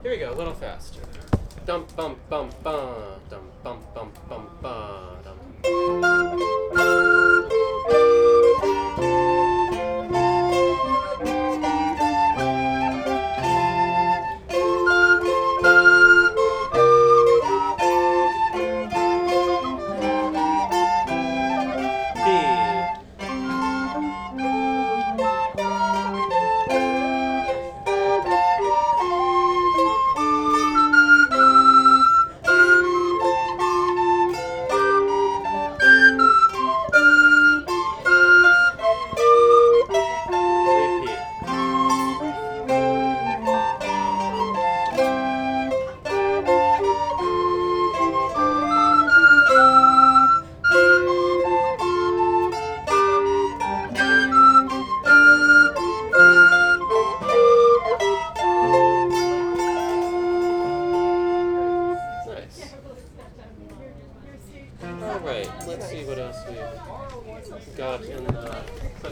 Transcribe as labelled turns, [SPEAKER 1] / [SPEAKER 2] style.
[SPEAKER 1] Here we go, a little faster. Dum bum bum bum dum bum bum bum dum. Nice. Alright, let's see what else we got in the